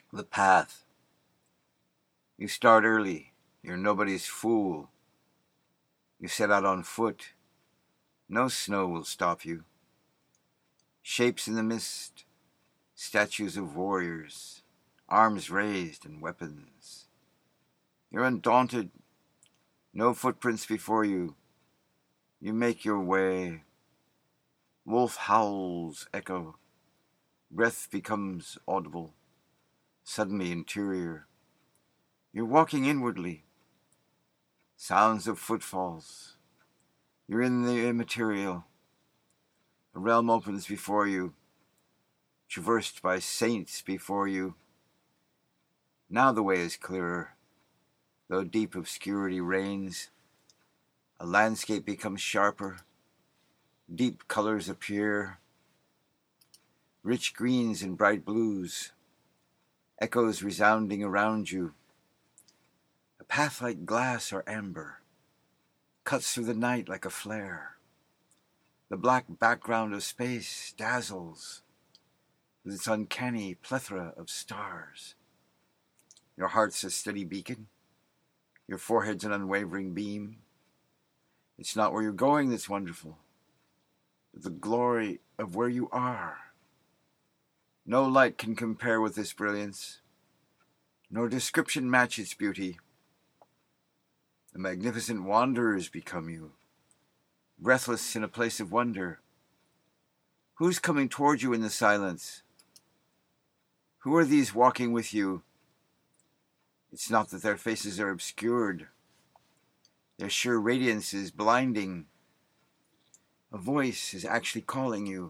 The path. You start early. You're nobody's fool. You set out on foot. No snow will stop you. Shapes in the mist. Statues of warriors. Arms raised and weapons. You're undaunted. No footprints before you. You make your way. Wolf howls echo. Breath becomes audible. Suddenly interior. You're walking inwardly. Sounds of footfalls. You're in the immaterial. A realm opens before you, traversed by saints before you. Now the way is clearer, though deep obscurity reigns. A landscape becomes sharper. Deep colors appear. Rich greens and bright blues. Echoes resounding around you. A path like glass or amber cuts through the night like a flare. The black background of space dazzles with its uncanny plethora of stars. Your heart's a steady beacon. Your forehead's an unwavering beam. It's not where you're going that's wonderful, but the glory of where you are. No light can compare with this brilliance, nor description match its beauty. The magnificent wanderers become you, breathless in a place of wonder. Who's coming toward you in the silence? Who are these walking with you? It's not that their faces are obscured. Their sheer radiance is blinding. A voice is actually calling you.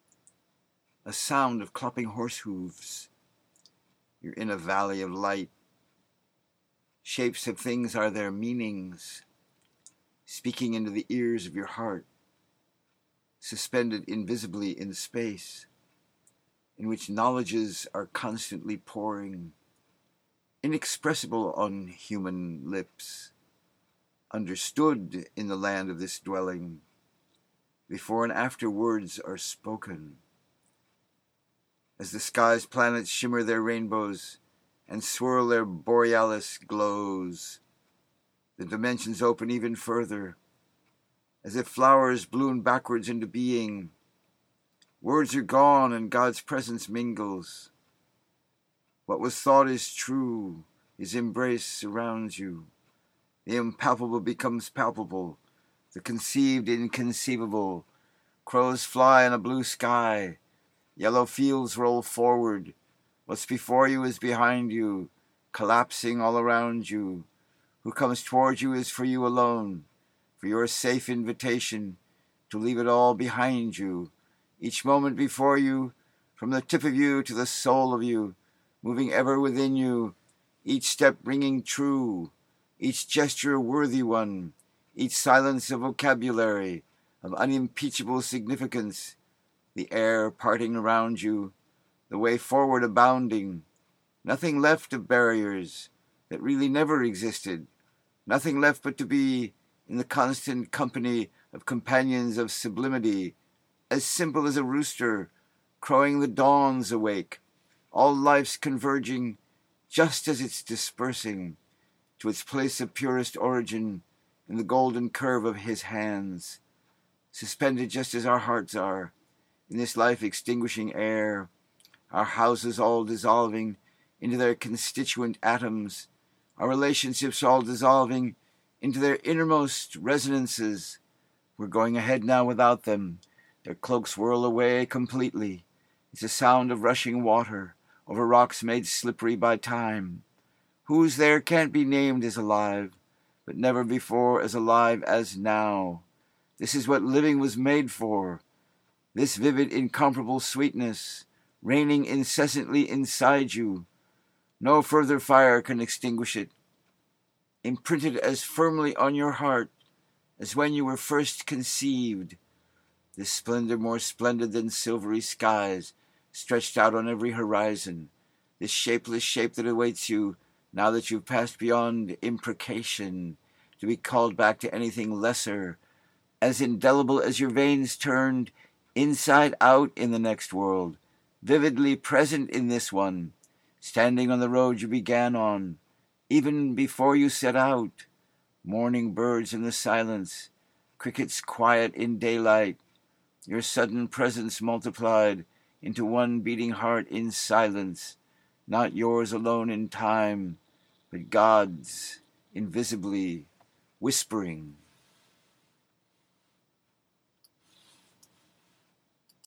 A sound of clopping horse hooves. You're in a valley of light. Shapes of things are their meanings, speaking into the ears of your heart, suspended invisibly in space, in which knowledges are constantly pouring, inexpressible on human lips, understood in the land of this dwelling, before and after words are spoken. As the sky's planets shimmer their rainbows and swirl their borealis glows, the dimensions open even further, as if flowers bloom backwards into being. Words are gone and God's presence mingles. What was thought is true, His embrace surrounds you. The impalpable becomes palpable, the conceived inconceivable. Crows fly in a blue sky, yellow fields roll forward. What's before you is behind you, collapsing all around you. Who comes toward you is for you alone, for your safe invitation to leave it all behind you. Each moment before you, from the tip of you to the soul of you, moving ever within you, each step ringing true, each gesture a worthy one, each silence a vocabulary of unimpeachable significance, the air parting around you, the way forward abounding, nothing left of barriers that really never existed, nothing left but to be in the constant company of companions of sublimity, as simple as a rooster crowing the dawns awake, all life's converging just as it's dispersing to its place of purest origin in the golden curve of His hands, suspended just as our hearts are, in this life-extinguishing air, our houses all dissolving into their constituent atoms, our relationships all dissolving into their innermost resonances. We're going ahead now without them. Their cloaks whirl away completely. It's a sound of rushing water over rocks made slippery by time. Who's there can't be named as alive, but never before as alive as now. This is what living was made for. This vivid, incomparable sweetness, reigning incessantly inside you. No further fire can extinguish it. Imprinted as firmly on your heart as when you were first conceived. This splendor more splendid than silvery skies stretched out on every horizon. This shapeless shape that awaits you now that you've passed beyond imprecation, to be called back to anything lesser, as indelible as your veins turned inside out in the next world, vividly present in this one, standing on the road you began on, even before you set out, morning birds in the silence, crickets quiet in daylight, your sudden presence multiplied into one beating heart in silence, not yours alone in time, but God's, invisibly, whispering.